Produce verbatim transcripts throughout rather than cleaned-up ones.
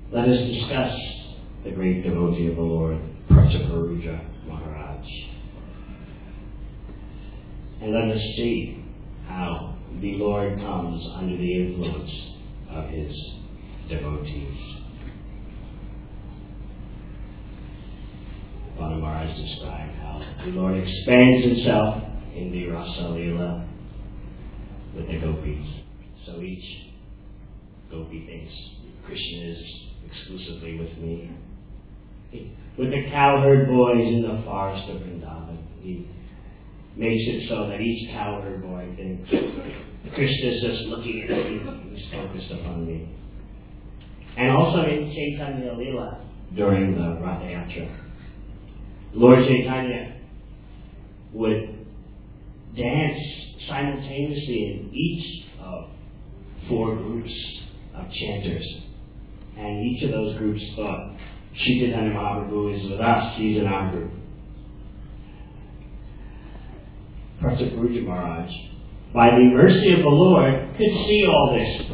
let us discuss the great devotee of the Lord, Prataparudra Maharaj. And let us see how the Lord comes under the influence of his devotees. Bhanu Maharaj described how the Lord expands himself in the Rasa Leela with the gopis. So each gopi thinks Krishna is exclusively with me. With the cowherd boys in the forest of Vrindavan, he makes it so that each cowherd boy thinks Krishna is just looking at me, he's focused upon me. And also in Chaitanya Leela during the Ratha Yatra, Lord Chaitanya would dance simultaneously in each of four groups of chanters. And each of those groups thought, Sri Chaitanya Mahaprabhu is with us, he's in our group. Prataparudra Maharaj, by the mercy of the Lord, could see all this.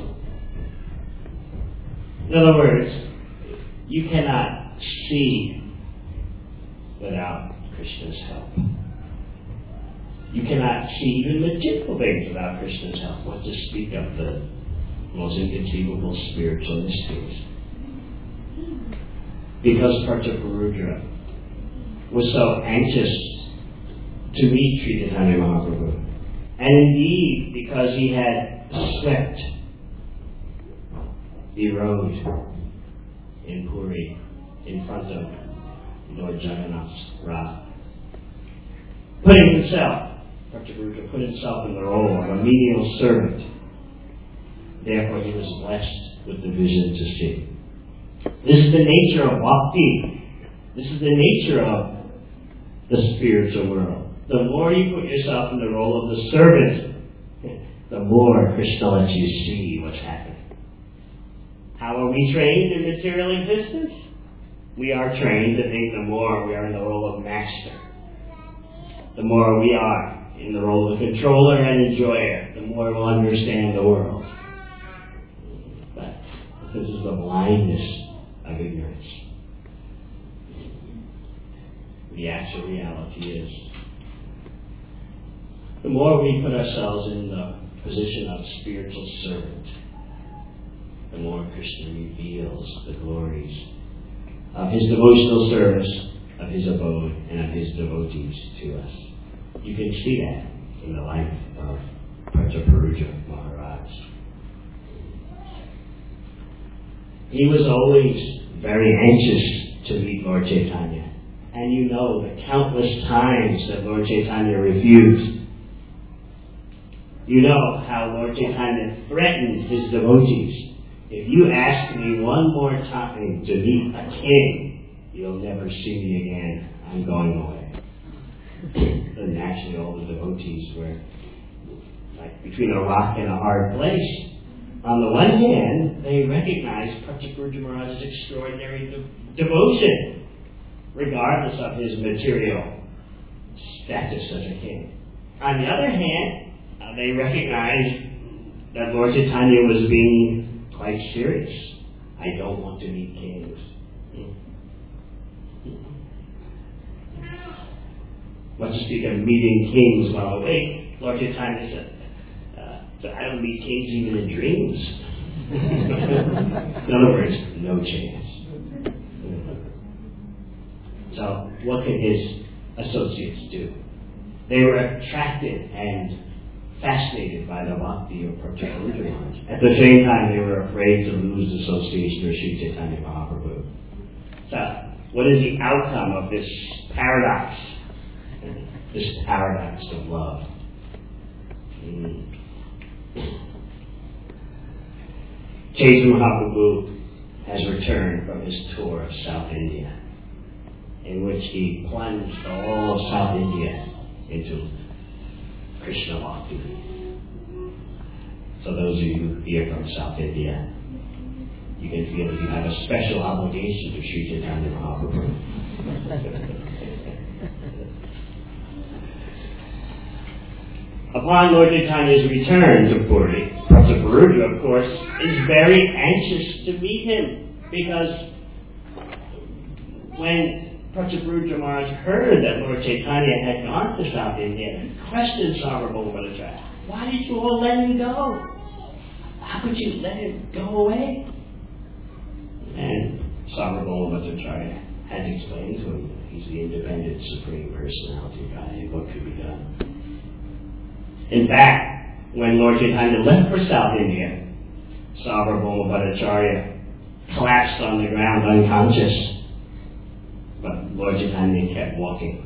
In other words, you cannot see without Krishna's help. You cannot see even material things without Krishna's help. What to speak of the most inconceivable spiritual mysteries. Because Prataparudra was so anxious to meet Sri Chaitanya Mahaprabhu, and indeed because he had swept the road in Puri in front of Lord Jagannath's Rath, putting himself, Prataparudra put himself in the role of a menial servant. Therefore, he was blessed with the vision to see. This is the nature of bhakti. This is the nature of the spiritual world. The more you put yourself in the role of the servant, the more Krishna lets you see what's happening. How are we trained in material existence? We are trained to think the more we are in the role of master, the more we are in the role of controller and enjoyer, the more we'll understand the world. But this is the blindness of ignorance. The actual reality is, the more we put ourselves in the position of spiritual servant, the more Krishna reveals the glories of his devotional service, of his abode, and of his devotees to us. You can see that in the life of Prataparudra Maharaj. He was always very anxious to meet Lord Chaitanya. And you know the countless times that Lord Chaitanya refused. You know how Lord Chaitanya threatened his devotees. If you ask me one more time to meet a king, you'll never see me again. I'm going away. And naturally all the devotees were like between a rock and a hard place. On the one hand, they recognized Prataparudra Maharaj's extraordinary de- devotion, regardless of his material status as a king. On the other hand, uh, they recognized that Lord Chaitanya was being quite serious. I don't want to meet kings. What to speak of meeting kings while awake? Lord Chaitanya said, So I don't meet kings even in dreams. In other words, no chance. So what could his associates do? They were attracted and fascinated by the bhakti of Prataparudra Maharaj. At the same time, they were afraid to lose association with Sri Chaitanya Mahaprabhu. So what is the outcome of this paradox? This paradox of love. Mm. Chaitanya Mahaprabhu has returned from his tour of South India, in which he plunged all of South India into Krishna Bhakti. So those of you who hear from South India, you can feel that you have a special obligation to Sri Chaitanya Mahaprabhu. Upon Lord Chaitanya's return to Puri, Prataparudra, of course, is very anxious to meet him. Because when Prachyabhudra Maharaj heard that Lord Chaitanya had gone to South India and questioned Sarvabhauma Bhattacharya, why did you all let him go? How could you let him go away? And Sarvabhauma Bhattacharya had explained to him that he's the independent Supreme Personality of Godhead. What could be done? In fact, when Lord Chaitanya left for South India, Sarvabhauma Bhattacharya collapsed on the ground unconscious. But Lord Chaitanya kept walking,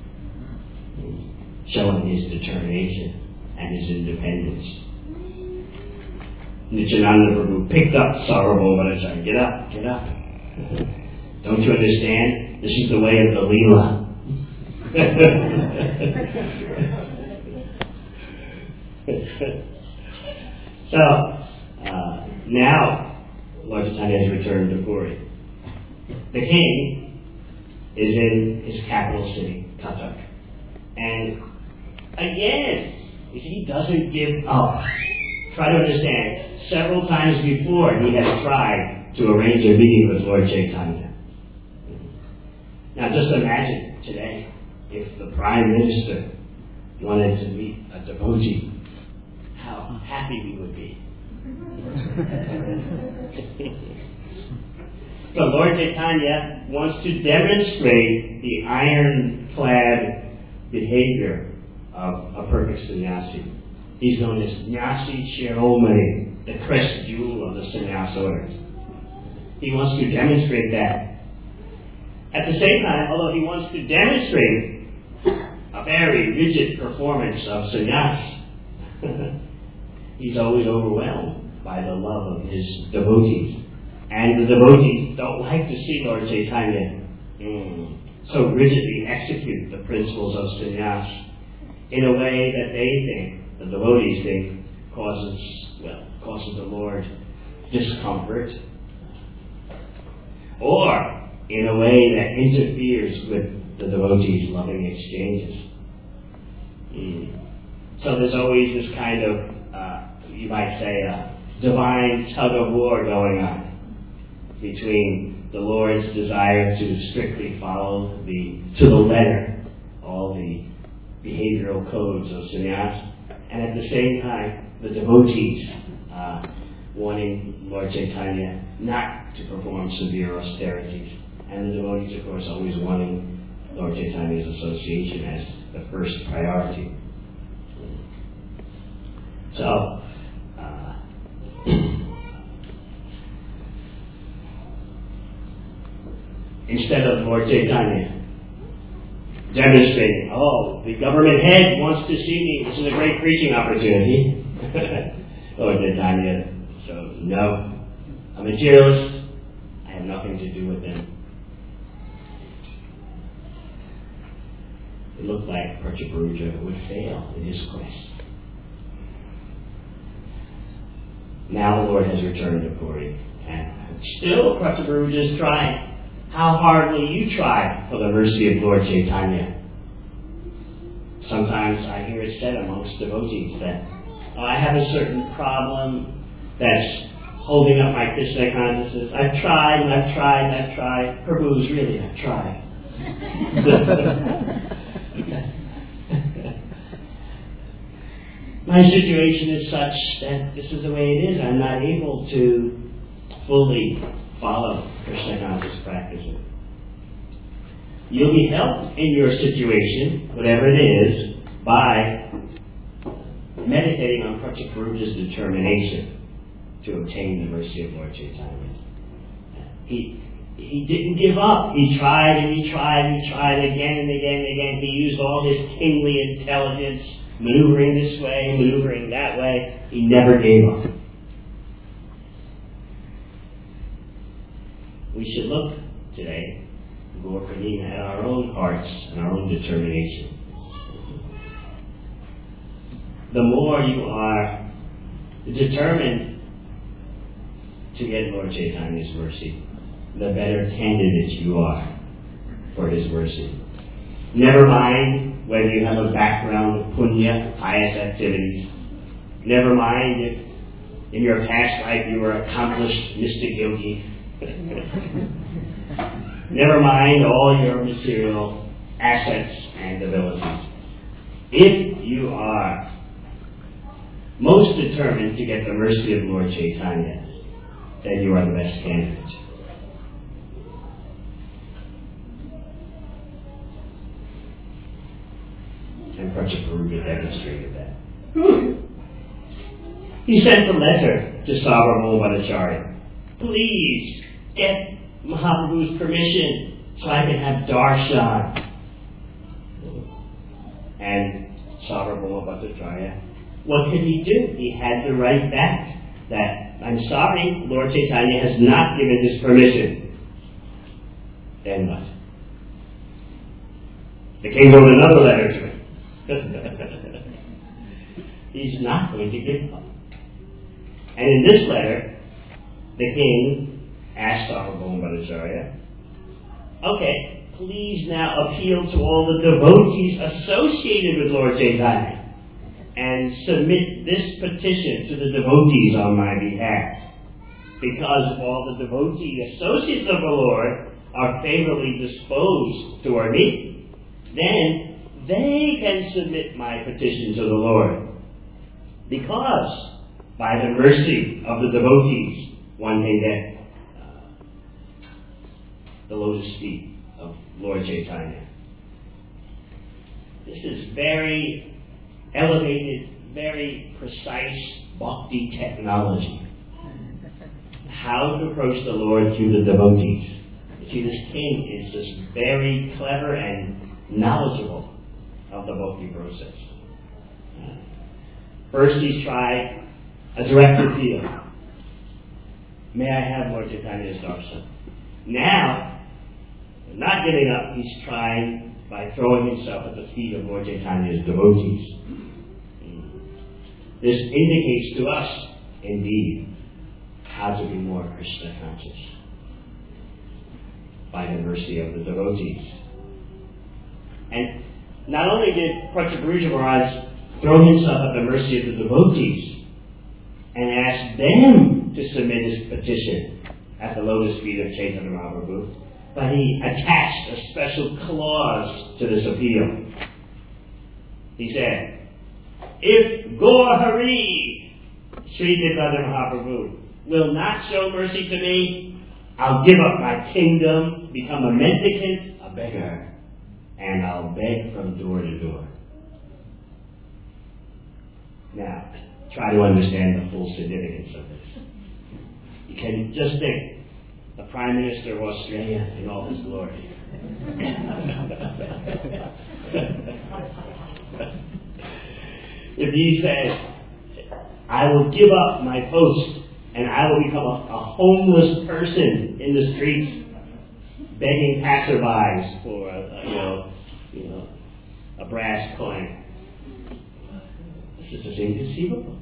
showing his determination and his independence. Nityananda Prabhu picked up Sarvabhauma Bhattacharya. Get up, get up. Don't you understand? This is the way of the Leela. so, uh, now, Lord Chaitanya has returned to Puri. The king is in his capital city, Cuttack. And again, he doesn't give up. Try to understand, several times before he has tried to arrange a meeting with Lord Chaitanya. Now just imagine today, if the Prime Minister wanted to meet a devotee, how happy we would be. So Lord Chaitanya wants to demonstrate the ironclad behavior of a perfect sannyasi. He's known as Nyasi Shiromani, the crest jewel of the sannyas order. He wants to demonstrate that. At the same time, although he wants to demonstrate a very rigid performance of sannyas, he's always overwhelmed by the love of his devotees. And the devotees don't like to see Lord Chaitanya mm, so rigidly execute the principles of sannyas in a way that they think, the devotees think, causes, well, causes the Lord discomfort, or in a way that interferes with the devotees' loving exchanges. Mm. So there's always this kind of, uh, you might say, a divine tug of war going on between the Lord's desire to strictly follow the to the letter all the behavioral codes of sannyas, and at the same time the devotees uh, wanting Lord Chaitanya not to perform severe austerities, and the devotees, of course, always wanting Lord Chaitanya's association as the first priority. So, uh, instead of Lord Chaitanya demonstrating, oh, the government head wants to see me, this is a great preaching opportunity. Lord Chaitanya, so no, I'm a materialist, I have nothing to do with them. It looked like Prachyabhudra would fail in his quest. Now the Lord has returned to Puri, and still Prachyabhudra is trying. How hard will you try for the mercy of Lord Chaitanya? Sometimes I hear it said amongst devotees that oh, I have a certain problem that's holding up my Krishna consciousness. I've tried and I've tried and I've tried. Prabhu's really, I've tried. My situation is such that this is the way it is. I'm not able to fully follow Krishna conscious practices. You'll be helped in your situation, whatever it is, by meditating on Prachyabhudra's determination to obtain the mercy of Lord Chaitanya. He he didn't give up. He tried and he tried and he tried again and again and again. He used all his kingly intelligence, maneuvering this way, maneuvering that way. He never gave up. We should look today, Gaur Purnima, at our own hearts and our own determination. The more you are determined to get Lord Chaitanya's mercy, the better candidate you are for his mercy. Never mind whether you have a background of punya, pious activities. Never mind if in your past life you were an accomplished mystic yogi. Never mind all your material assets and abilities. If you are most determined to get the mercy of Lord Chaitanya, then you are the best candidate. And Prachaparuga demonstrated that. He sent a letter to Sarvabhauma Bhattacharya. Please get Mahaprabhu's permission so I can have darshan. And Sarvabhauma Bhattacharya, what could he do? He had to write back that, I'm sorry, Lord Chaitanya has not given his permission. Then what? The king wrote another letter to him. He's not going to give up. And in this letter, the king asked Sarvabhauma Bhattacharya, okay, please now appeal to all the devotees associated with Lord Chaitanya and submit this petition to the devotees on my behalf. Because all the devotee associates of the Lord are favorably disposed toward me, then they can submit my petition to the Lord. Because by the mercy of the devotees, one can get uh, the lotus feet of Lord Chaitanya. This is very elevated, very precise bhakti technology. How to approach the Lord through the devotees. You see, this king is just very clever and knowledgeable of the bhakti process. First, he's tried a direct appeal. May I have Lord Chaitanya's darshan? Now, not giving up, he's trying by throwing himself at the feet of Lord Chaitanya's devotees. This indicates to us, indeed, how to be more Krishna conscious by the mercy of the devotees. And not only did Prachaparuja Maharaj throw himself at the mercy of the devotees and ask them to submit his petition at the lotus feet of Chaitanya Mahaprabhu, but he attached a special clause to this appeal. He said, if Gaur Hari, Sri Chaitanya Mahaprabhu, will not show mercy to me, I'll give up my kingdom, become a mendicant, a beggar, and I'll beg from door to door. Now, try to understand the full significance of this. You can just think, the Prime Minister of Australia in all his glory. If he says, I will give up my post and I will become a, a homeless person in the streets, begging passerbys for a, a, you know, you know, a brass coin. This is just inconceivable.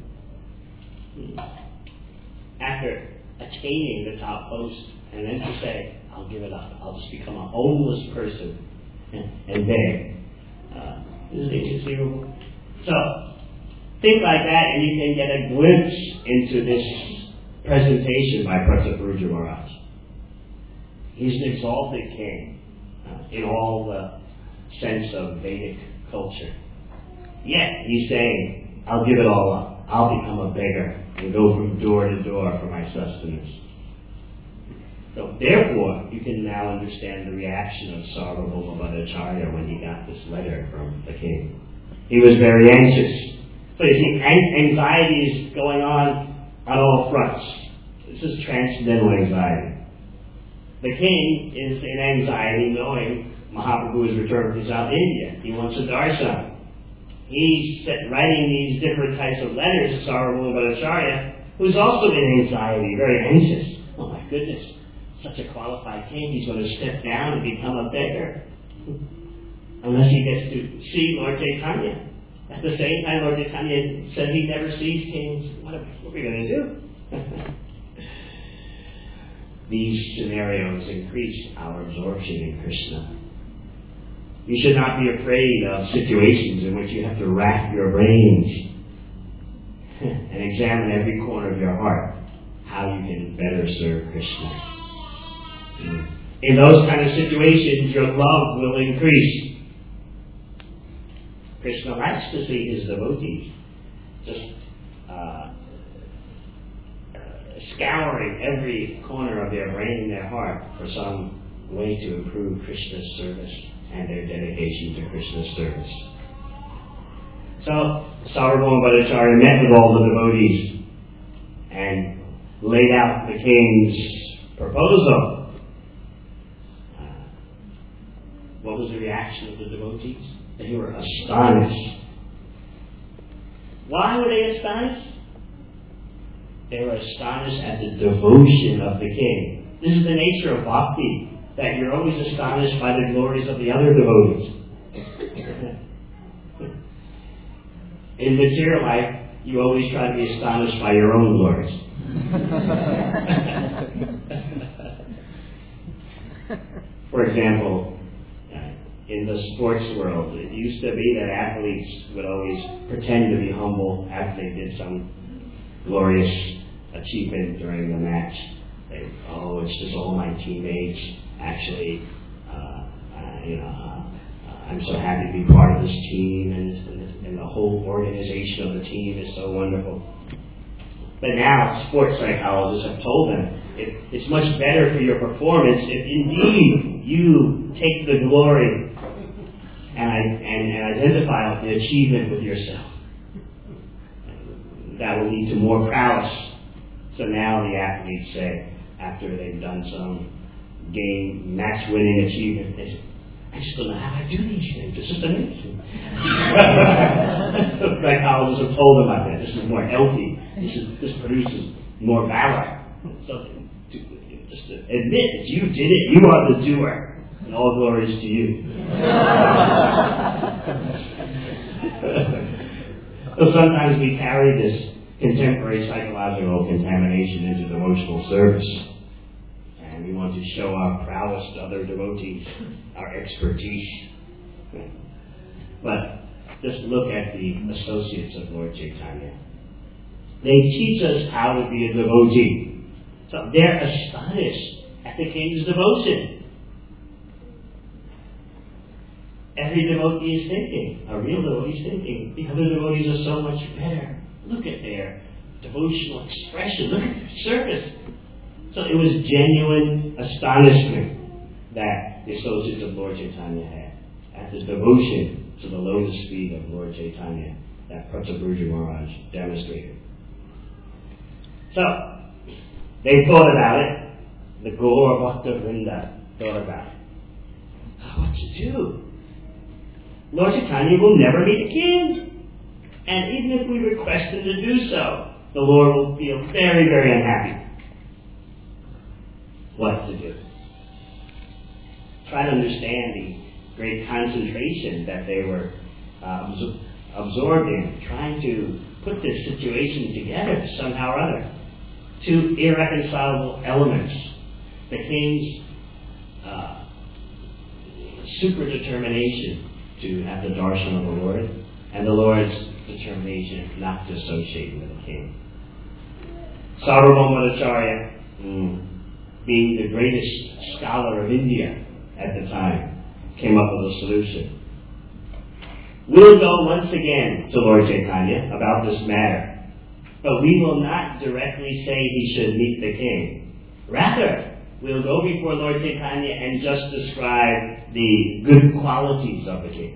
After attaining the top post, and then to say, I'll give it up. I'll just become a homeless person and, and beg. Uh, this is inconceivable. So, think like that and you can get a glimpse into this presentation by Prachaparuja Maharaj. He's an exalted king uh, in all the sense of Vedic culture. Yet, he's saying, I'll give it all up. I'll become a beggar and go from door to door for my sustenance. So, therefore, you can now understand the reaction of Sarvabhauma Bhattacharya when he got this letter from the king. He was very anxious. So you see, anxiety is going on on all fronts. This is transcendental anxiety. The king is in anxiety knowing Mahaprabhu has returned from South India. He wants a darshan. He's writing these different types of letters to Sarvabhauma Bhattacharya, who's also in anxiety, very anxious. Oh my goodness, such a qualified king, he's going to step down and become a beggar. Unless he gets to see Lord Chaitanya. At the same time, Lord Chaitanya said he never sees kings. What are, what are we going to do? These scenarios increase our absorption in Krishna. You should not be afraid of situations in which you have to rack your brains and examine every corner of your heart how you can better serve Krishna. In those kind of situations, your love will increase. Krishna likes to see his devotees just uh, uh, scouring every corner of their brain and their heart for some way to improve Krishna's service and their dedication to Krishna's service. So, Sarvabhauma Bhattacharya met with all the devotees and laid out the king's proposal. Uh, what was the reaction of the devotees? They were astonished. Why were they astonished? They were astonished at the devotion of the king. This is the nature of bhakti, that you're always astonished by the glories of the other devotees. In material life, you always try to be astonished by your own glories. For example, in the sports world, it used to be that athletes would always pretend to be humble after they did some glorious achievement during the match. They, oh, it's just all my teammates. Actually, uh, uh, you know, uh, I'm so happy to be part of this team, and, and, and the whole organization of the team is so wonderful. But now, sports psychologists have told them it, it's much better for your performance if indeed you take the glory and, and, and identify the achievement with yourself. That will lead to more prowess. So now the athletes say, after they've done some game, match-winning achievement, they say, I just don't know how I do these things. It's just amazing. Psychologists have told them about that. This is more healthy. This, is, this produces more valor. So to, just to admit that you did it. You are the doer. And all glories to you. So sometimes we carry this contemporary psychological contamination into devotional service. And we want to show our prowess to other devotees, our expertise. But just look at the associates of Lord Chaitanya. They teach us how to be a devotee. So they're astonished at the king's devotion. Every devotee is thinking, a real devotee is thinking, the other devotees are so much better. Look at their devotional expression. Look at their service. So it was genuine astonishment that the associates of Lord Chaitanya had at the devotion to the lotus feet of Lord Chaitanya that Prataparudra Maharaj demonstrated. So, they thought about it. The Gaur Bhakta Vrinda thought about it. What to do? Lord Chaitanya will never meet the king. And even if we request him to do so, the Lord will feel very, very unhappy. What to do? Try to understand the great concentration that they were uh, absor- absorbed in, trying to put this situation together somehow or other. Two irreconcilable elements. The king's uh, super determination to have the darshan of the Lord, and the Lord's determination not to associate with the king. Sarvabhauma Bhattacharya, mm, being the greatest scholar of India at the time, came up with a solution. We'll go once again to Lord Chaitanya about this matter, but we will not directly say he should meet the king. Rather, we'll go before Lord Chaitanya and just describe the good qualities of the king.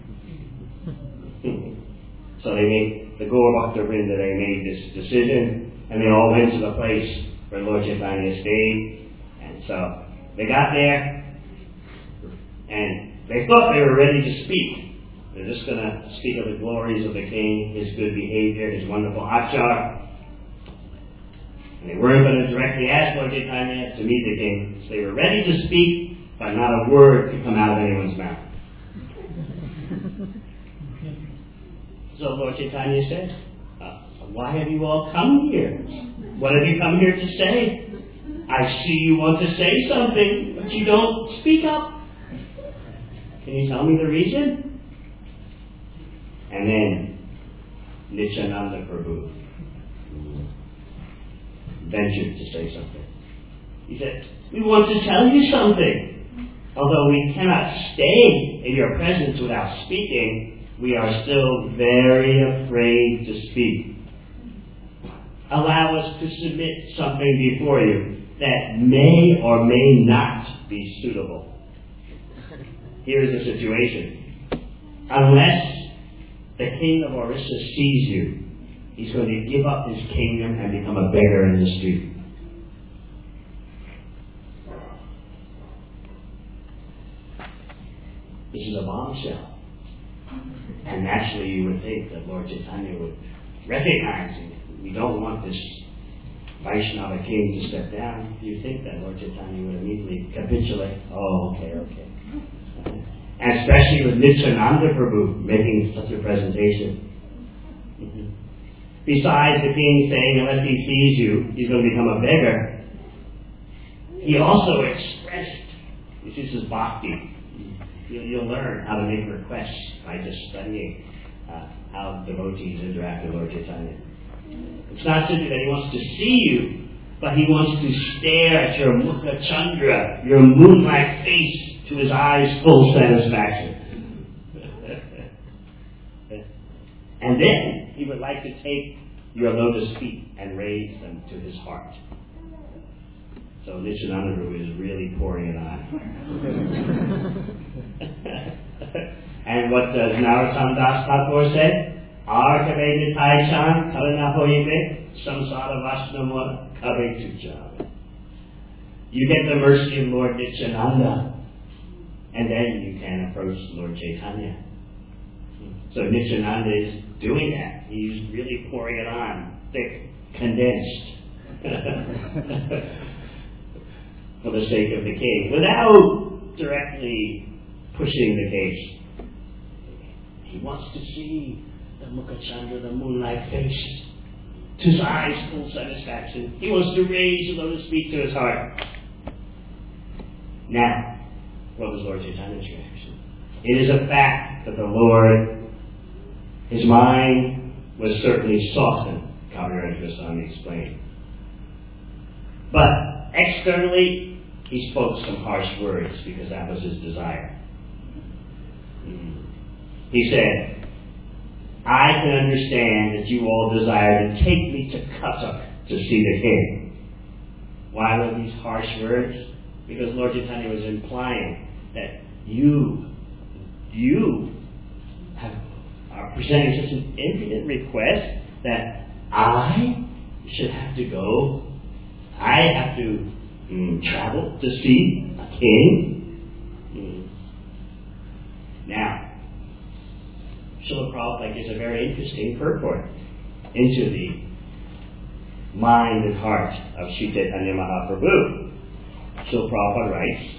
So they made, the Gaur Bhakta Vrinda, they made this decision, and they all went to the place where Lord Chaitanya stayed. And so they got there, and they thought they were ready to speak. They're just going to speak of the glories of the king, his good behavior, his wonderful achar. And they weren't going to directly ask Lord Chaitanya to meet the king. So they were ready to speak, but not a word could come out of anyone's mouth. So Lord Chaitanya said, uh, why have you all come here? What have you come here to say? I see you want to say something, but you don't speak up. Can you tell me the reason? And then Nityananda Prabhu ventured to say something. He said, we want to tell you something. Although we cannot stay in your presence without speaking, we are still very afraid to speak. Allow us to submit something before you that may or may not be suitable. Here's the situation. Unless the king of Orissa sees you, he's going to give up his kingdom and become a beggar in the street. This is a bombshell. And naturally you would think that Lord Chaitanya would recognize it. We don't want this Vaishnava king to step down. You think that Lord Chaitanya would immediately capitulate. Oh, okay, okay. And especially with Nityananda Prabhu making such a presentation. Mm-hmm. Besides the king saying, unless he sees you, he's going to become a beggar, he also expressed, this is bhakti. You'll, you'll learn how to make requests by just studying uh, how devotees interact with Lord Chaitanya. It's not simply that he wants to see you, but he wants to stare at your Mukha Chandra, your moon-like face, to his eyes' full satisfaction. And then he would like to take your lotus feet and raise them to his heart. So Nityananda Prabhu is really pouring it on. And what does Narottam Das Thakur say? Ar kabe nitai chan kalana hoibe samsara vasnama kabe tuja. You get the mercy of Lord Nityananda, and then you can approach Lord Chaitanya. So Nityananda is doing that. He's really pouring it on, thick, condensed, for the sake of the king, without directly pushing the case. He wants to see the Mukha Chandra, the moon-like face, to his eyes' full satisfaction. He wants to raise the lotus feet to his heart. Now, what was Lord Chaitanya's reaction? It is a fact that the Lord, his mind was certainly softened, Kaviraj Goswami explained. But externally, he spoke some harsh words because that was his desire. He said, I can understand that you all desire to take me to Cuttack to see the king. Why were these harsh words? Because Lord Chaitanya was implying that you, you have, are presenting such an infinite request that I should have to go, I have to mm, travel to see a king. Mm. Now, Srila Prabhupada gives a very interesting purport into the mind and heart of Sri Chaitanya Mahaprabhu. Srila Prabhupada writes,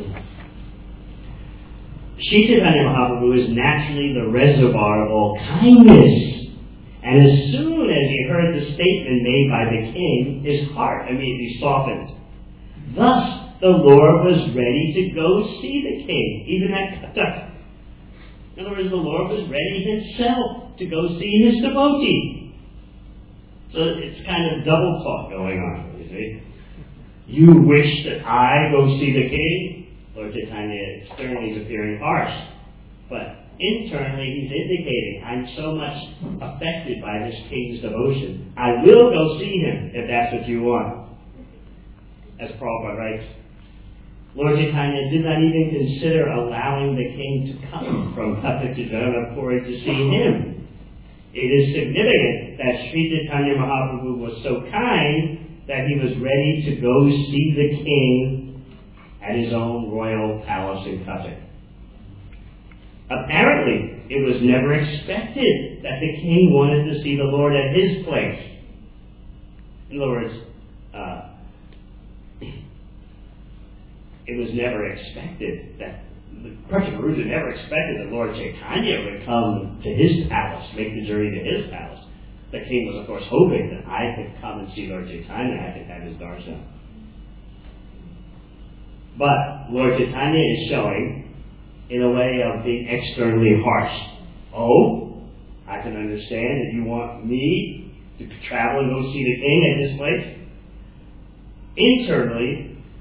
Sri Chaitanya Mahaprabhu is naturally the reservoir of all kindness. And as soon as he heard the statement made by the king, his heart immediately softened. Thus, the Lord was ready to go see the king, even at Cuttack. In other words, the Lord was ready himself to go see his devotee. So it's kind of double talk going on, you see. You wish that I go see the king? Lord Chaitanya externally is appearing harsh. But internally he's indicating, I'm so much affected by this king's devotion. I will go see him if that's what you want. As Prabhupada writes, Lord Chaitanya did not even consider allowing the king to come from Cuttack to Jagannath-puri to see him. It is significant that Sri Chaitanya Mahaprabhu was so kind that he was ready to go see the king at his own royal palace in Cuttack. Apparently, it was never expected that the king wanted to see the Lord at his place. In other words, uh, it was never expected that Pratiparuja never expected that Lord Chaitanya would come to his palace, make the journey to his palace. The king was, of course, hoping that I could come and see Lord Chaitanya, I could have his darshan. But Lord Chaitanya is showing in a way of being externally harsh. Oh, I can understand that you want me to travel and go see the king at this place. Internally,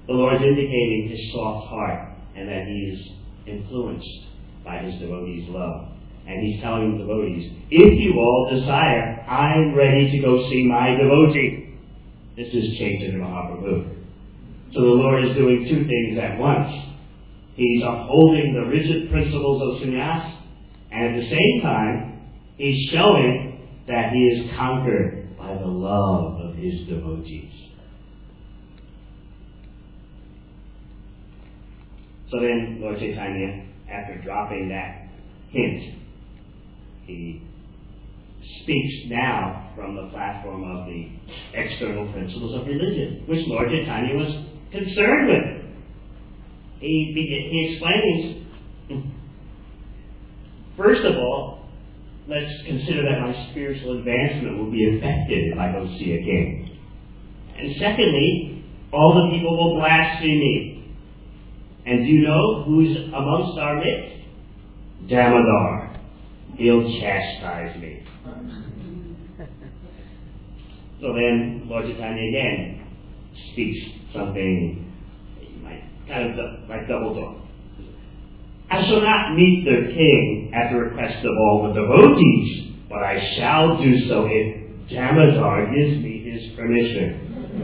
The Lord's indicating his soft heart and that he is influenced by his devotees' love. And he's telling the devotees, if you all desire, I'm ready to go see my devotee. This is Chaitanya Mahaprabhu. So the Lord is doing two things at once. He's upholding the rigid principles of sannyas, and at the same time, he's showing that he is conquered by the love of his devotees. So then, Lord Chaitanya, after dropping that hint, he speaks now from the platform of the external principles of religion, which Lord Chaitanya was concerned with. He, he explains, first of all, let's consider that my spiritual advancement will be affected if I go see a king. And secondly, all the people will blaspheme me. And do you know who's amongst our midst? Damodar. He'll chastise me. So then, Lord Chaitanya again speaks something you might kind of like double talk. I shall not meet the king at the request of all the devotees, but I shall do so if Damodar gives me his permission.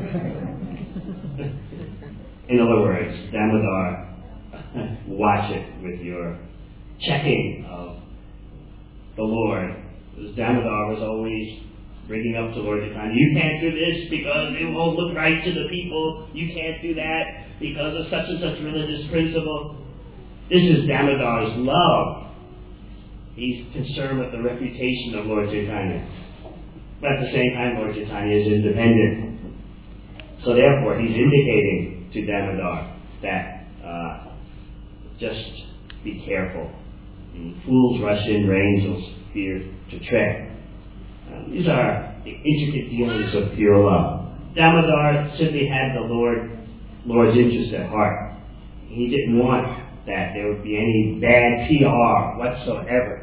In other words, Damodar, watch it with your checking of the Lord. Because Damodar was always bringing up to Lord Chaitanya, you can't do this because it won't look right to the people. You can't do that because of such and such religious principle. This is Damodar's love. He's concerned with the reputation of Lord Chaitanya. But at the same time, Lord Chaitanya is independent. So therefore, he's indicating to Damodar that uh, just be careful. Fools rush in, where angels fear to tread. Uh, these are the intricate dealings of pure love. Damodar simply had the Lord, Lord's interest at heart. He didn't want that there would be any bad P R whatsoever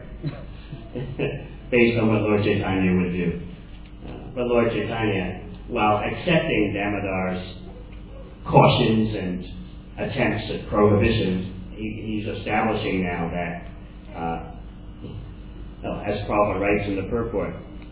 based on what Lord Chaitanya would do. Uh, but Lord Chaitanya, while accepting Damodar's cautions and attempts at prohibition, he, he's establishing now that Uh, well, as Prabhupada writes in the purport,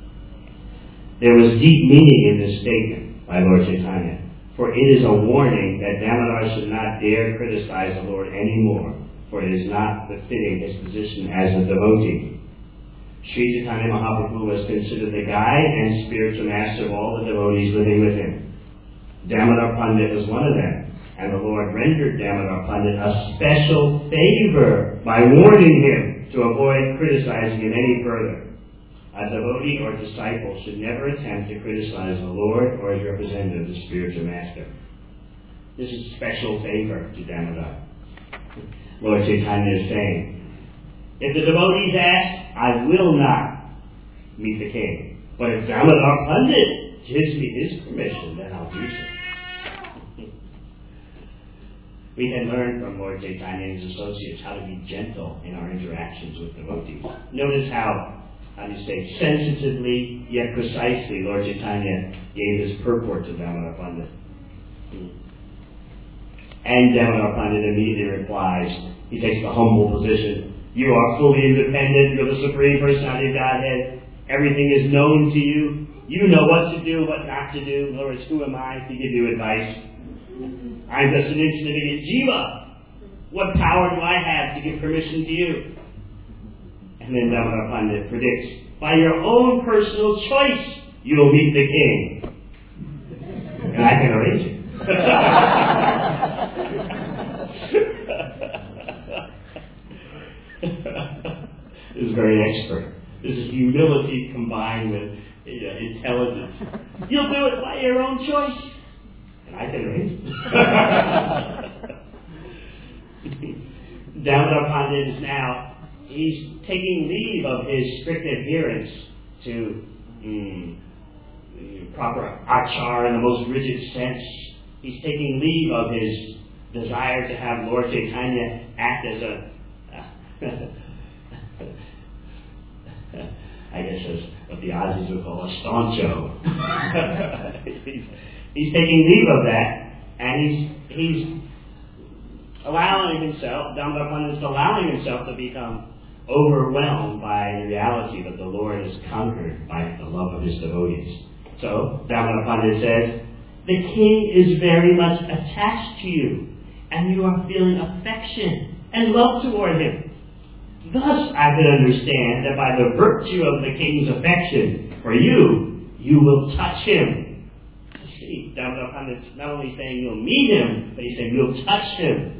there was deep meaning in this statement by Lord Chaitanya, for it is a warning that Damodar should not dare criticize the Lord anymore, for it is not befitting his position as a devotee. Sri Chaitanya Mahaprabhu was considered the guide and spiritual master of all the devotees living with him. Damodar Pandit was one of them. And the Lord rendered Damodar Pandit a special favor by warning him to avoid criticizing him any further. A devotee or disciple should never attempt to criticize the Lord or his representative, the spiritual master. This is a special favor to Damodar. Lord Chaitanya is saying, if the devotees ask, I will not meet the king. But if Damodar Pandit gives me his permission, then I'll do so. We can learn from Lord Chaitanya and his associates how to be gentle in our interactions with devotees. Notice how, how do you say, sensitively yet precisely Lord Chaitanya gave his purport to Damodar Pandit. And Damodar Pandit immediately replies, he takes the humble position, you are fully independent, you're the Supreme Personality of Godhead, everything is known to you, you know what to do, what not to do. In other words, who am I to give you advice? I'm just an insignificant jiva. What power do I have to give permission to you? And then Damodar Pandit predicts, by your own personal choice, you'll meet the king. And I can arrange it. This is very expert. This is humility combined with you know, intelligence. You'll do it by your own choice. I can arrange it. Damodar Pandit is now, he's taking leave of his strict adherence to mm, proper achar in the most rigid sense. He's taking leave of his desire to have Lord Chaitanya act as a, uh, I guess as what the Aussies would call a stauncho. he's, He's taking leave of that, And he's he's allowing himself, Dhammapada is allowing himself to become overwhelmed by the reality that the Lord is conquered by the love of his devotees. So, Dhammapada says, the king is very much attached to you, and you are feeling affection and love toward him. Thus, I can understand that by the virtue of the king's affection for you, you will touch him. You see, Dhammapada is not only saying you'll meet him, but he's saying you'll touch him.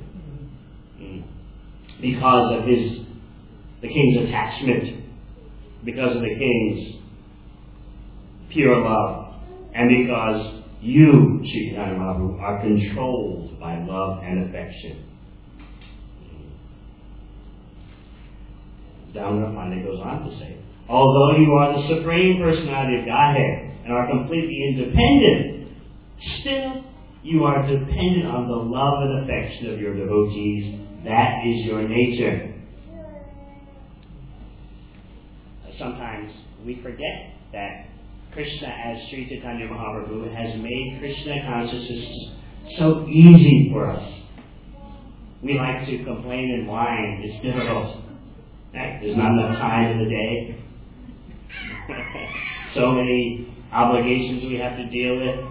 Because of his, the king's attachment, because of the king's pure love, and because you, Chaitanya Mahaprabhu, are controlled by love and affection. Dhammapada goes on to say, although you are the Supreme Personality of Godhead and are completely independent, still you are dependent on the love and affection of your devotees. That is your nature. Sometimes we forget that Krishna, as Sri Chaitanya Mahaprabhu, has made Krishna consciousness so easy for us. We like to complain and whine. It's difficult. Right? There's not enough time in the day. So many obligations we have to deal with.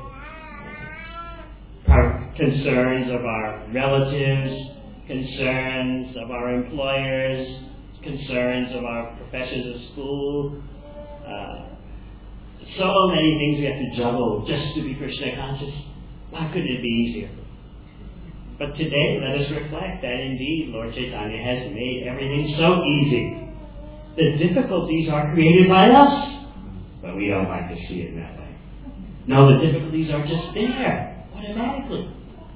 Our concerns of our relatives, concerns of our employers, concerns of our professors of school. Uh, so many things we have to juggle just to be Krishna conscious. Why couldn't it be easier? But today, let us reflect that indeed Lord Chaitanya has made everything so easy. The difficulties are created by us, but we don't like to see it that way. No, the difficulties are just there, automatically.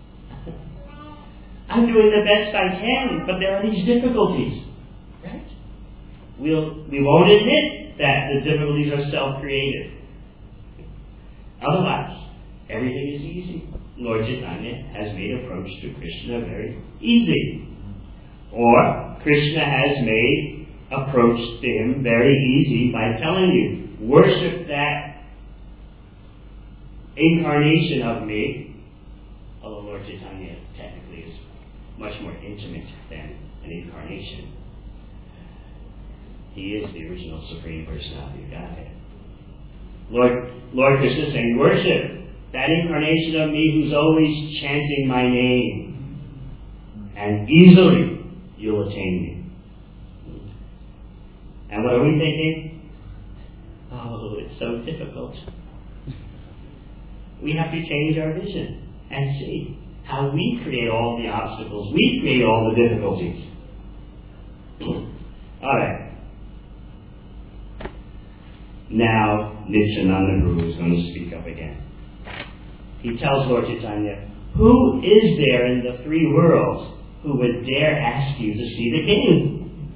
I'm doing the best I can, but there are these difficulties. Right? We'll, we won't admit that the difficulties are self-created. Otherwise, everything is easy. Lord Chaitanya has made approach to Krishna very easy. Or, Krishna has made approach to him very easy by telling you, worship that incarnation of me. Although Lord Chaitanya technically is much more intimate than an incarnation. He is the original Supreme Personality of Godhead. Lord, Lord Krishna is saying, worship that incarnation of me who's always chanting my name, and easily you'll attain me. And what are we thinking? Oh, it's so difficult. We have to change our vision and see how we create all the obstacles, we create all the difficulties. All right. Now, Nityananda Prabhu is going to speak up again. He tells Lord Chaitanya, who is there in the three worlds who would dare ask you to see the king?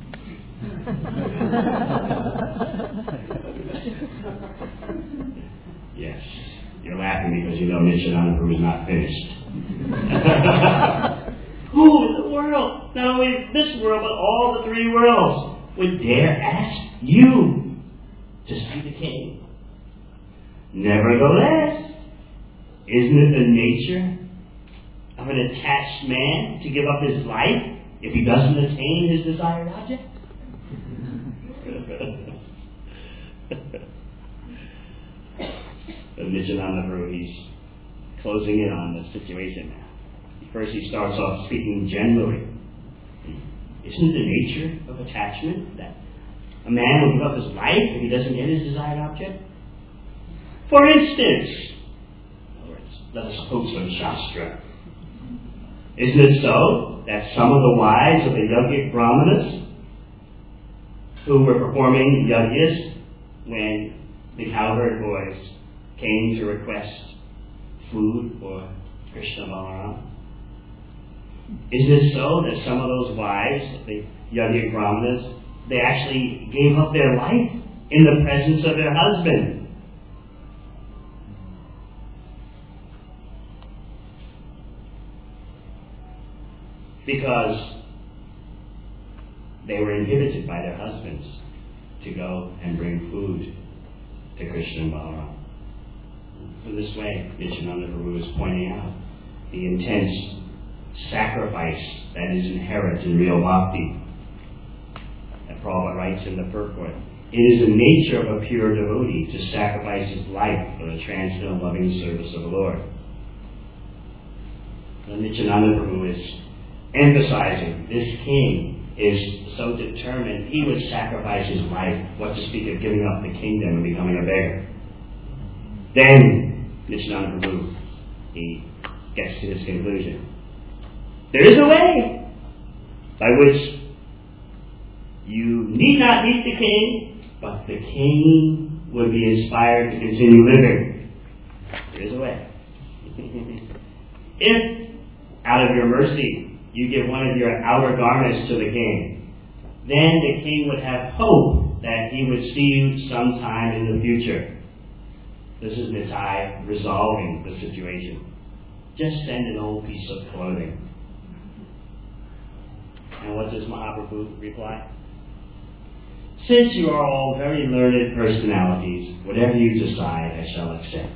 Yes, you're laughing because you know Nityananda Prabhu is not finished. Who in the world, not only this world, but all the three worlds, would dare ask you to see the king? Nevertheless, isn't it the nature of an attached man to give up his life if he doesn't attain his desired object? Nityananda Prabhu, he's closing in on the situation now. First he starts off speaking generally. Isn't it the nature of attachment that a man will give up his life if he doesn't get his desired object? For instance, let us quote some Shastra. Isn't it so that some of the wives of the yogic brahmanas who were performing yajnas when the cowherd boys came to request food for Krishna Balaram? Isn't it so that some of those wives of the yogic brahmanas, they actually gave up their life in the presence of their husband? Because they were inhibited by their husbands to go and bring food to Krishna and Balaram. So this way, Nityananda Prabhu is pointing out the intense sacrifice that is inherent in real bhakti. And Prabhupada writes in the purport, it is the nature of a pure devotee to sacrifice his life for the transcendental loving service of the Lord. And Nityananda Prabhu is emphasizing this king is so determined he would sacrifice his life, what to speak of giving up the kingdom and becoming a beggar. Then Nityananda Prabhu, he gets to his conclusion. There is a way by which you need not meet the king, but the king would be inspired to continue living. There is a way. If, out of your mercy, you give one of your outer garments to the king, then the king would have hope that he would see you sometime in the future. This is Nitai resolving the situation. Just send an old piece of clothing. And what does Mahaprabhu reply? Since you are all very learned personalities, whatever you decide, I shall accept.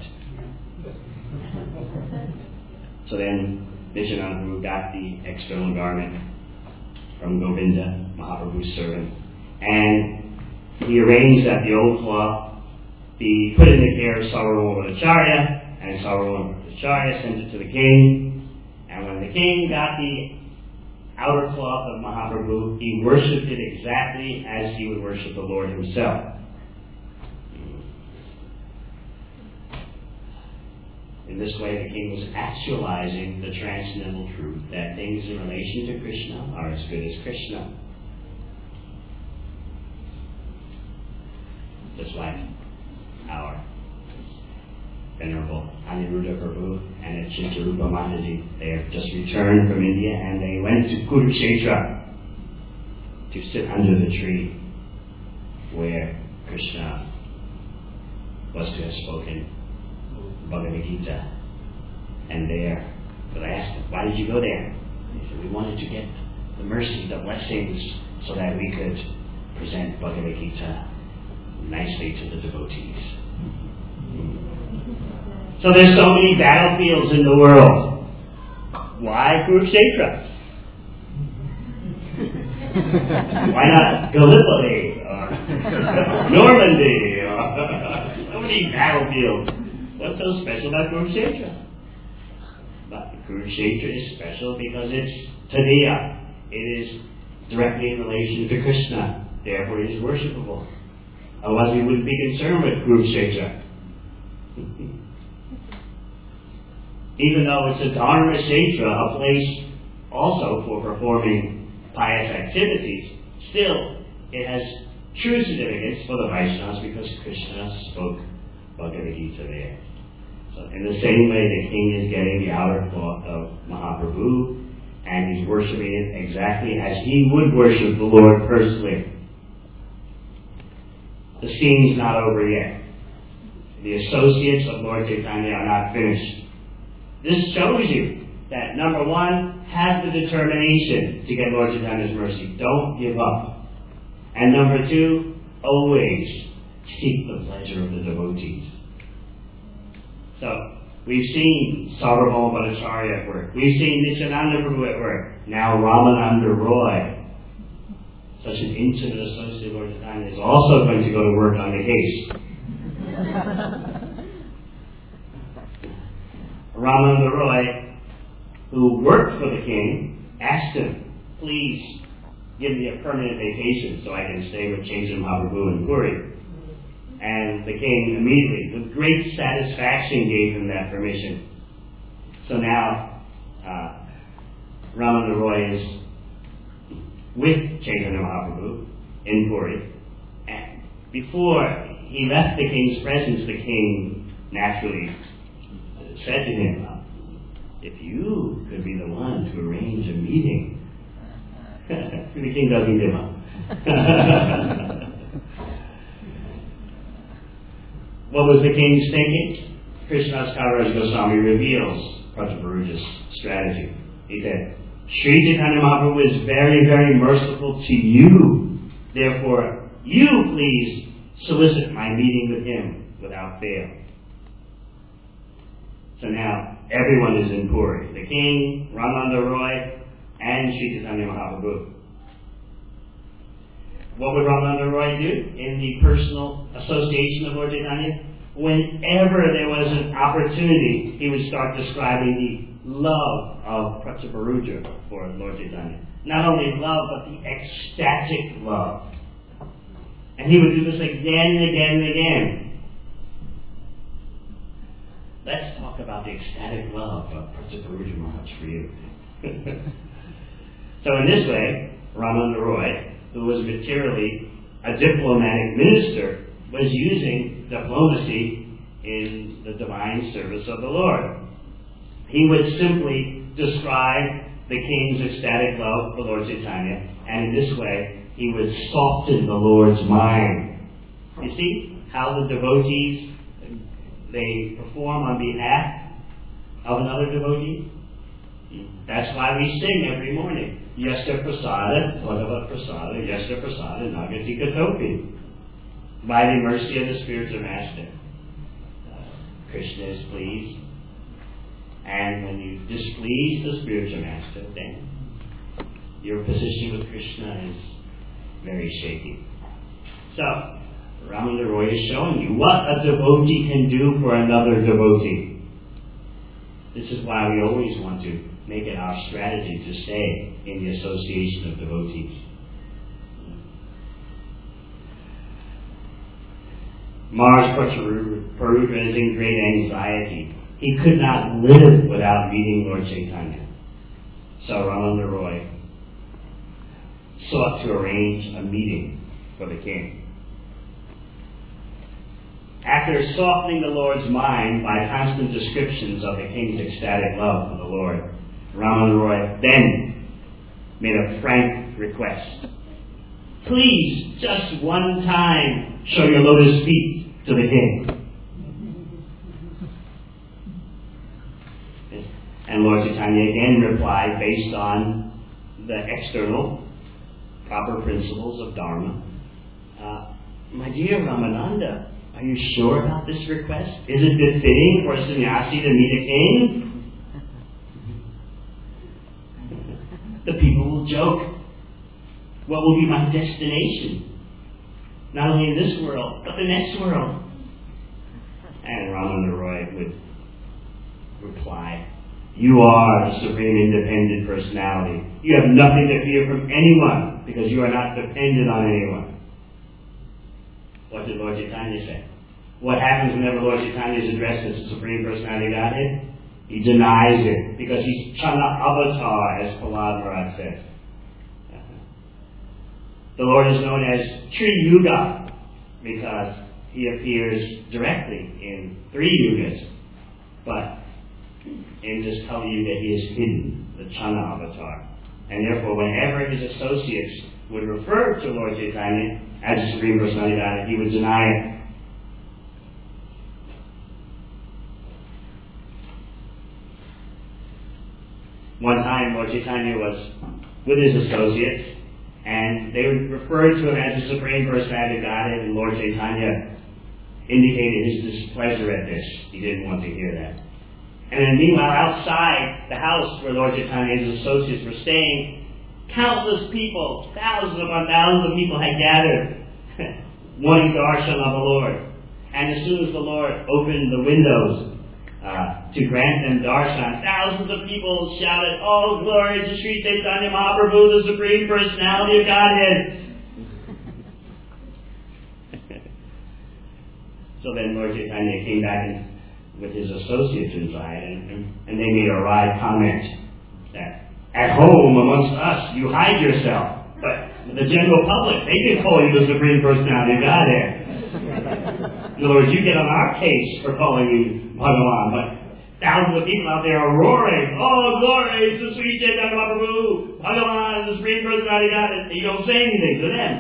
So then Nityananda Prabhu got the external garment from Govinda, Mahaprabhu's servant, and he arranged that the old cloth be put in the care of Sarvabhauma Bhattacharya, and Sarvabhauma Bhattacharya sent it to the king. And when the king got the outer cloth of Mahaprabhu, he worshipped it exactly as he would worship the Lord himself. In this way, the king was actualizing the transcendental truth that things in relation to Krishna are as good as Krishna. Just like our Venerable Aniruddha Prabhu and Chintarupa Mataji, they have just returned from India and they went to Kurukshetra to sit under the tree where Krishna was to have spoken Bhagavad Gita. And there, but I asked them, why did you go there? They said, we wanted to get the mercy, the blessings, so that we could present Bhagavad Gita nicely to the devotees. So there's so many battlefields in the world. Why Kurukshetra? Why not Gallipoli or Normandy or so many battlefields? What's so special about Kurukshetra? But Kurukshetra is special because it's Tadiya. It is directly in relation to Krishna. Therefore it is worshipable. Otherwise we wouldn't be concerned with Kurukshetra. Even though it's a Dharma Kshetra, a place also for performing pious activities, still it has true significance for the Vaishnavas because Krishna spoke Bhagavad Gita there. So in the same way, the king is getting the outer cloth of Mahaprabhu and he's worshipping it exactly as he would worship the Lord personally. The scene's not over yet. The associates of Lord Chaitanya are not finished. This shows you that, number one, have the determination to get Lord Chaitanya's mercy. Don't give up. And number two, always seek the pleasure of the devotees. So, we've seen Sarvabhauma Bhattacharya at work. We've seen Nityananda Prabhu at work. Now Ramananda Roy, such an intimate associate of Lord Chaitanya, is also going to go to work on the case. Ramananda Roy, who worked for the king, asked him, please give me a permanent vacation so I can stay with Chaitanya Mahaprabhu in Puri. And the king immediately, with great satisfaction, gave him that permission. So now, uh, Ramananda Roy is with Chaitanya Mahaprabhu in Puri. And before he left the king's presence, the king naturally said to him, if you could be the one to arrange a meeting. The king doesn't give up. What was the king's thinking? Krishnadas Kaviraj Goswami reveals Prataparuja's strategy. He said, Sri Chaitanya Mahaprabhu is very, very merciful to you. Therefore, you please solicit my meeting with him without fail. So now, everyone is in Puri. The king, Ramananda Roy, and Sri Chaitanya Mahaprabhu. What would Ramananda Roy do in the personal association of Lord Chaitanya? Whenever there was an opportunity, he would start describing the love of Pratyaparudra for Lord Chaitanya. Not only love, but the ecstatic love. And he would do this again and again and again. Let's talk about the ecstatic love of Pratyaparudra Maharaj for you. So in this way, Ramananda Roy, who was materially a diplomatic minister, was using diplomacy in the divine service of the Lord. He would simply describe the king's ecstatic love for Lord Chaitanya, and in this way, he would soften the Lord's mind. You see how the devotees, they perform on behalf of another devotee? That's why we sing every morning. Yasya Prasada, Bhagavad Prasada, Yasya Prasada, Nagati Katopi. By the mercy of the spiritual master, uh, Krishna is pleased. And when you displease the spiritual master, then your position with Krishna is very shaky. So, Ramananda Roy is showing you what a devotee can do for another devotee. This is why we always want to make it our strategy to stay in the association of devotees. Maharaj Pratyaparudra is in great anxiety. He could not live without meeting Lord Chaitanya. So Ramananda Roy sought to arrange a meeting for the king. After softening the Lord's mind by constant descriptions of the king's ecstatic love for the Lord, Ramananda Roy then made a frank request. Please, just one time, show your lotus feet to the king. And Lord Chaitanya again replied based on the external, proper principles of Dharma. Uh, my dear Ramananda, are you sure about this request? Is it befitting for a sannyasi to meet a king? The people will joke. What will be my destination? Not only in this world, but the next world. And Ramananda Roy would reply, you are the Supreme Independent Personality. You have nothing to fear from anyone because you are not dependent on anyone. What did Lord Chaitanya say? What happens whenever Lord Chaitanya is addressed as the Supreme Personality of Godhead? He denies it because he's Chana Avatar, as Prahlad Maharaj says. The Lord is known as Tri Yuga because he appears directly in three yugas. But in this Kali Yuga, he is hidden, the Chana Avatar. And therefore, whenever his associates would refer to Lord Chaitanya as the Supreme Personality of Godhead, he would deny it. One time, Lord Chaitanya was with his associates, and they would refer to him as the Supreme Personality of Godhead, and Lord Chaitanya indicated his displeasure at this. He didn't want to hear that. And then meanwhile, outside the house where Lord Chaitanya and his associates were staying, countless people, thousands upon thousands of people had gathered, wanting darshan of the Lord. And as soon as the Lord opened the windows uh, to grant them darshan, thousands of people shouted, "Oh, glory to Sri Chaitanya Mahaprabhu, the Supreme Personality of Godhead." So then Lord Chaitanya came back and with his associates inside, and, and, and they made a wry comment that at home amongst us you hide yourself, but the general public, they can call you the Supreme Personality of Godhead. In other words, you get on our case for calling you Bhagavan, but thousands of people out there are roaring, "Oh, glory to Sri Chaitanya Mahaprabhu, Bhagavan, the Supreme Personality of Godhead." You don't say anything to them.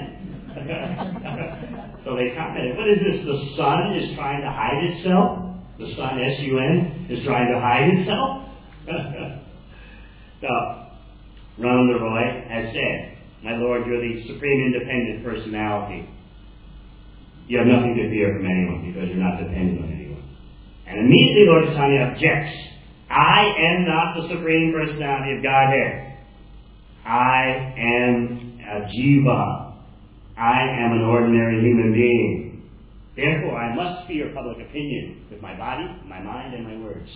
So they commented, what is this? The sun is trying to hide itself? The sun, S U N, is trying to hide itself? So, Ramananda Roy has said, my Lord, you're the Supreme Independent Personality. You have nothing to fear from anyone because you're not dependent on anyone. And immediately Lord Chaitanya objects. I am not the Supreme Personality of Godhead. I am a jiva. I am an ordinary human being. Therefore, I must fear public opinion with my body, my mind, and my words.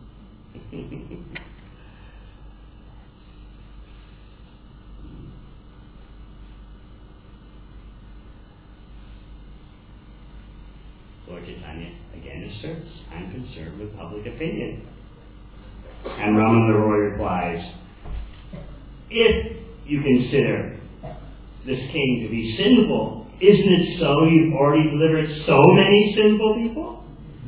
Lord Chaitanya again asserts, I'm concerned with public opinion. And Ramananda Roy replies, if you consider this king to be sinful, isn't it so you've already delivered so many sinful people?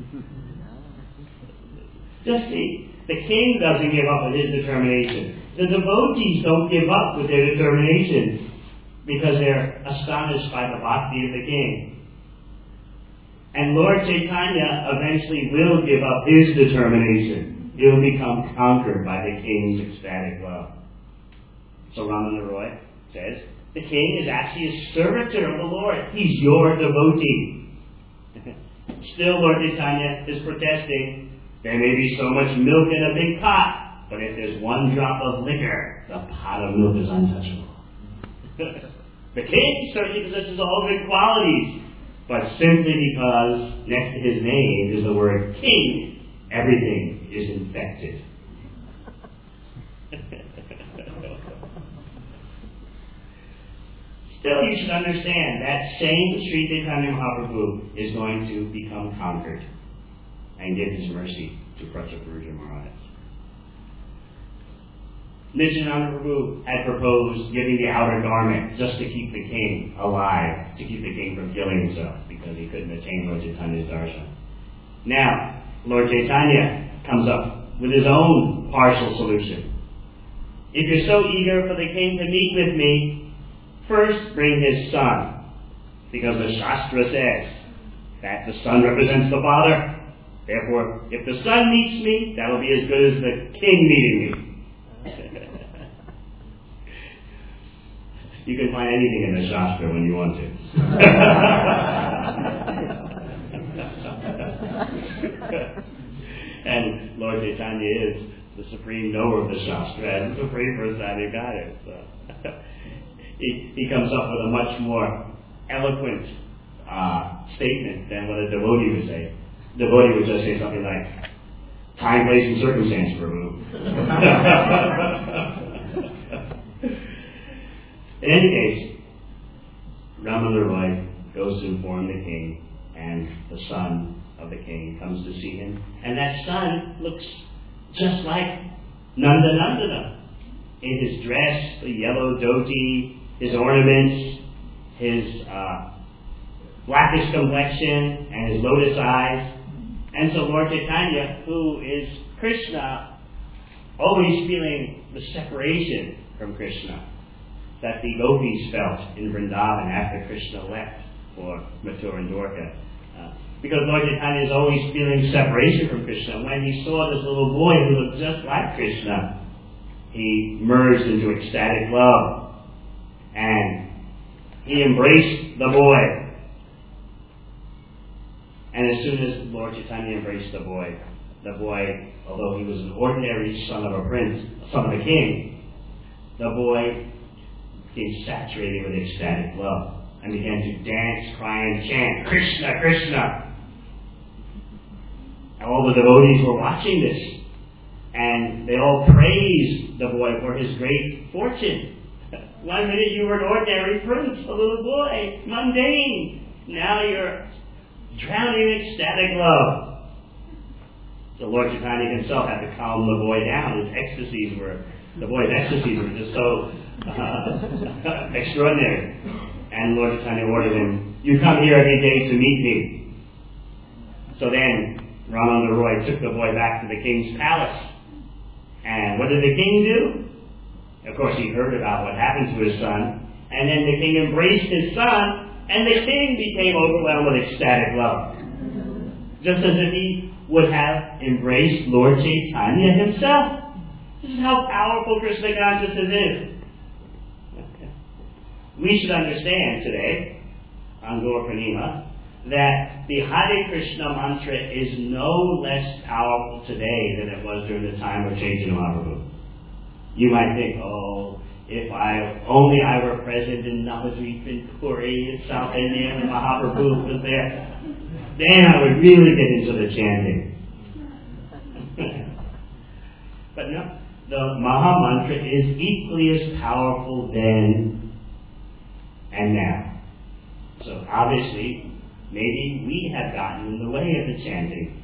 Just see, the king doesn't give up with his determination. The devotees don't give up with their determination because they're astonished by the bhakti of the king. And Lord Chaitanya eventually will give up his determination. He will become conquered by the king's ecstatic love. So Ramananda Roy says, the king is actually a servitor of the Lord. He's your devotee. Still, Lord Chaitanya is protesting. There may be so much milk in a big pot, but if there's one drop of liquor, the pot of milk is untouchable. The king certainly possesses all good qualities, but simply because next to his name is the word king, everything is infected. Still, you should understand that same Sri Chaitanya Mahaprabhu is going to become conquered and give his mercy to Prataparuja Maharaj. Nityananda Prabhu had proposed giving the outer garment just to keep the king alive, to keep the king from killing himself, because he couldn't attain Lord Chaitanya's darshan. Now, Lord Chaitanya comes up with his own partial solution. If you're so eager for the king to meet with me, first bring his son, because the Shastra says that the son represents the father. Therefore, if the son meets me, that will be as good as the king meeting me. You can find anything in the Shastra when you want to. And Lord Chaitanya is the supreme knower of the Shastra and the supreme personality of Godhead. So he, he comes up with a much more eloquent uh, statement than what a devotee would say. The devotee would just say something like, time, place, and circumstance, Prabhu. In any case, Ramananda Roy goes to inform the king, and the son of the king comes to see him. And that son looks just like Nanda Nandana. In his dress, the yellow dhoti, his ornaments, his uh, blackish complexion, and his lotus eyes. And so Lord Chaitanya, who is Krishna, always feeling the separation from Krishna that the gopis felt in Vrindavan after Krishna left for Mathura and Dwarka. Uh, because Lord Chaitanya is always feeling separation from Krishna. When he saw this little boy who looked just like Krishna, he merged into ecstatic love. And he embraced the boy. And as soon as Lord Chaitanya embraced the boy, the boy, although he was an ordinary son of a prince, son of a king, the boy became saturated with ecstatic love and began to dance, cry, and chant, Krishna, Krishna. And all the devotees were watching this, and they all praised the boy for his great fortune. One minute you were an ordinary prince, a little boy, mundane. Now you're drowning in ecstatic love. So Lord Chaitanya himself had to calm the boy down. His ecstasies were, the boy's ecstasies were just so uh, extraordinary. And Lord Chaitanya ordered him, you come here every day to meet me. So then Ramananda Roy took the boy back to the king's palace. And what did the king do? Of course, he heard about what happened to his son. And then the king embraced his son, and the king became overwhelmed with ecstatic love. Just as if he would have embraced Lord Chaitanya himself. This is how powerful Krishna consciousness is. We should understand today, on Gaur Purnima, that the Hare Krishna mantra is no less powerful today than it was during the time of Chaitanya Mahaprabhu. You might think, oh, if I only I were present in Navadvip, in Puri, in South India, and Mahaprabhu was there, then I would really get into the chanting. But no, the Maha Mantra is equally as powerful then and now. So obviously, maybe we have gotten in the way of the chanting.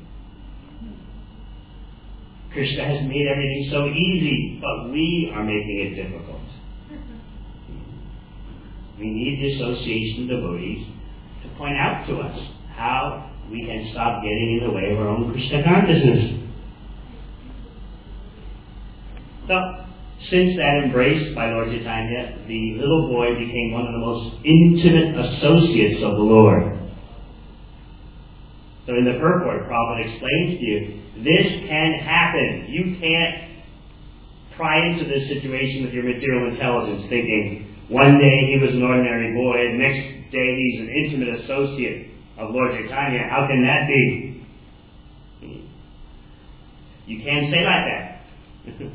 Krishna has made everything so easy, but we are making it difficult. We need the association of devotees to point out to us how we can stop getting in the way of our own Krishna consciousness. So, since that embrace by Lord Chaitanya, the little boy became one of the most intimate associates of the Lord. So in the purport, Prabhupada explains to you, this can happen. You can't pry into this situation with your material intelligence, thinking one day he was an ordinary boy, and next day he's an intimate associate of Lord Chaitanya. How can that be? You can't say like that.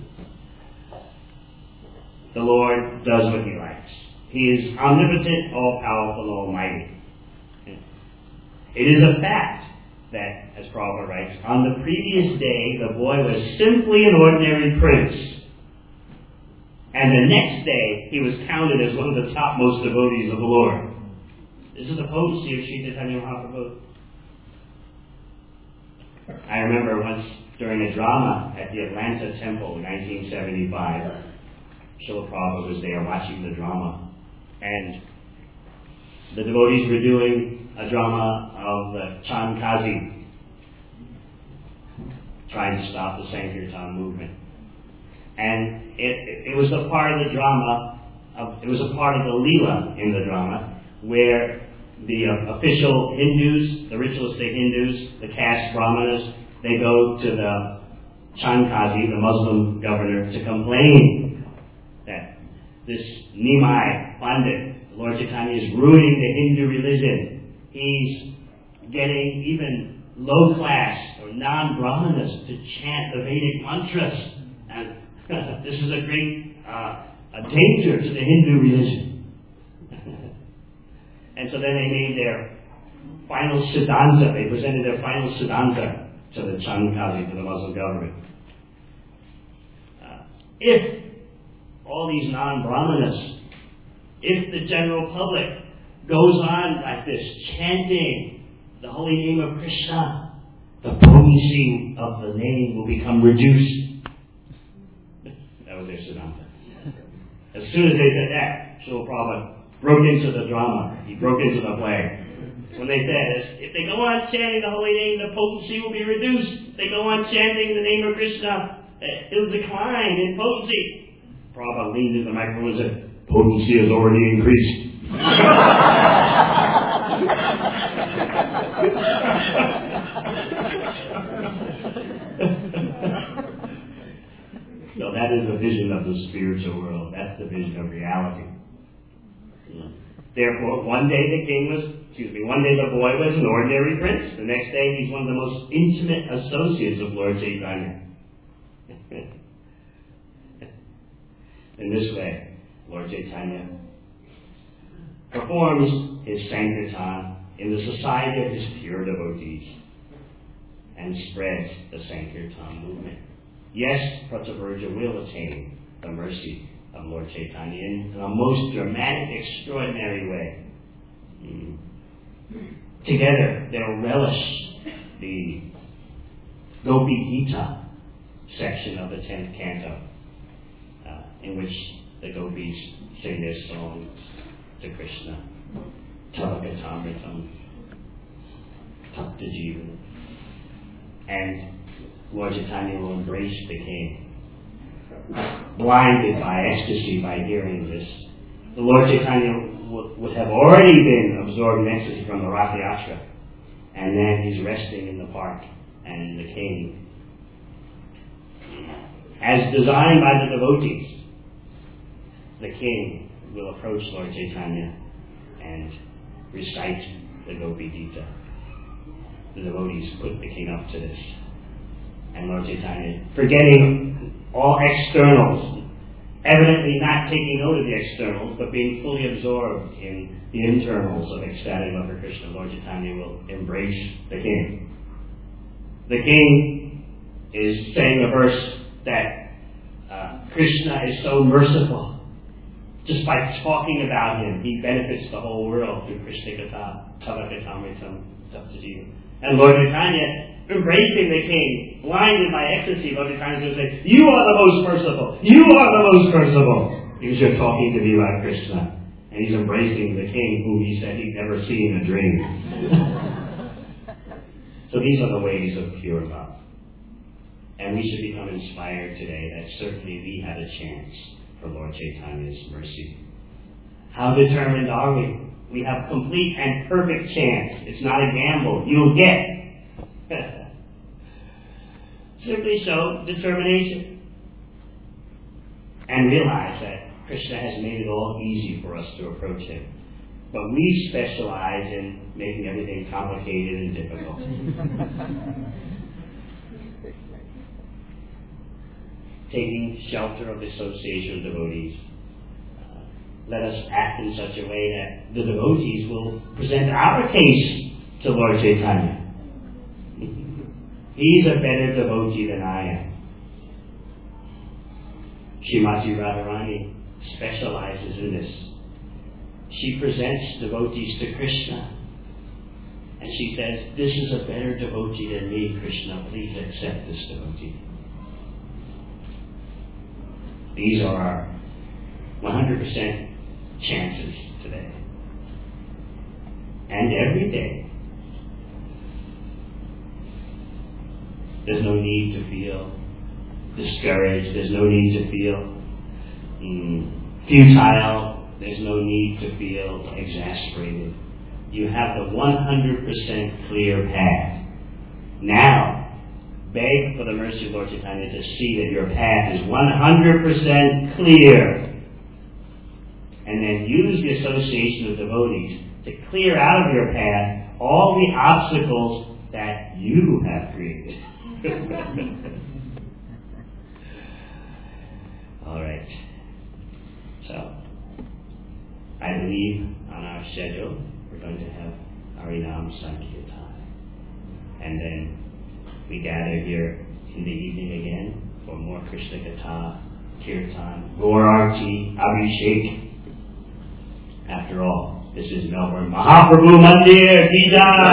The Lord does what He likes. He is omnipotent, all-powerful, and almighty. It is a fact that, as Prabhupada writes, on the previous day the boy was simply an ordinary prince. And the next day he was counted as one of the topmost devotees of the Lord. This is the potency of Sri Chaitanya Mahaprabhu. I remember once during a drama at the Atlanta Temple in nineteen seventy-five, Srila Prabhupada was there watching the drama, and the devotees were doing a drama of the Chand Kazi, trying to stop the Sankirtan movement. And it, it, it was a part of the drama, of, it was a part of the Leela in the drama, where the uh, official Hindus, the ritualistic Hindus, the caste Brahmanas, they go to the Chand Kazi, the Muslim governor, to complain that this Nimai Pandit, Lord Chaitanya, is ruining the Hindu religion. He's getting even low class or non-Brahmanas to chant the Vedic mantras. And this is a great uh, a danger to the Hindu religion. And so then they made their final Siddhanta. They presented their final Siddhanta to the Chand Kazi, to the Muslim government. Uh, if all these non-Brahmanas, if the general public goes on like this, chanting the holy name of Krishna, the potency of the name will become reduced. That was their Siddhanta. As soon as they said that, Srila Prabhupada broke into the drama. He broke into the play. When they said, if they go on chanting the holy name, the potency will be reduced. If they go on chanting the name of Krishna, it will decline in potency. Prabhupada leaned into the microphone and said, potency has already increased. So that is the vision of the spiritual world. That's the vision of reality. Therefore, one day the king was, excuse me, one day the boy was an ordinary prince. The next day he's one of the most intimate associates of Lord Chaitanya. In this way, Lord Chaitanya performs his Sankirtan in the society of his pure devotees and spreads the Sankirtan movement. Yes, Pratavarja will attain the mercy of Lord Chaitanya in a most dramatic, extraordinary way. Mm. Together, they'll relish the Gopi Gita section of the tenth canto, uh, in which the gopis sing their songs to Krishna. Tavakatamritam, Tapta Jivan. And Lord Chaitanya will embrace the king, blinded by ecstasy by hearing this. The Lord Chaitanya would, would have already been absorbed in ecstasy from the Rath Yatra, and then he's resting in the park, and the king, as designed by the devotees, the king will approach Lord Chaitanya and recite the Gopi Gita. The devotees put the king up to this. And Lord Chaitanya, forgetting all externals, evidently not taking note of the externals, but being fully absorbed in the internals of ecstatic love for Krishna, Lord Chaitanya will embrace the king. The king is saying a verse that uh, Krishna is so merciful. Just by talking about him, he benefits the whole world through Krishna Katha, Tava Katamritam, Taptajiva. And Lord Chaitanya, embracing the king, blinded by ecstasy, Lord Chaitanya will say, you are the most merciful. You are the most merciful. Because you're talking to me like Krishna. And he's embracing the king whom he said he'd never see in a dream. So these are the ways of pure love. And we should become inspired today that certainly we have a chance for Lord Chaitanya's mercy. How determined are we? We have complete and perfect chance. It's not a gamble. You'll get. Simply show determination. And realize that Krishna has made it all easy for us to approach him. But we specialize in making everything complicated and difficult. Taking shelter of the association of devotees. Uh, let us act in such a way that the devotees will present our case to Lord Chaitanya. He's a better devotee than I am. Srimati Radharani specializes in this. She presents devotees to Krishna. And she says, this is a better devotee than me, Krishna. Please accept this devotee. These are our one hundred percent chances today. And every day. There's no need to feel discouraged. There's no need to feel mm, futile. There's no need to feel exasperated. You have the one hundred percent clear path. Now, beg for the mercy of Lord Chaitanya to see that your path is one hundred percent clear. And then use the association of devotees to clear out of your path all the obstacles that you have created. All right. So, I believe on our schedule we're going to have Harinam Sankirtan. And then we gather here in the evening again for more Krishna Katha, Kirtan, Gaur Arti, Abhishek. After all, this is Melbourne Mahaprabhu Mandir Ki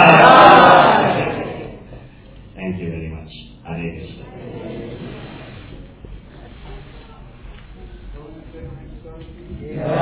Jai. Thank you very much. Hare Krishna. Yeah.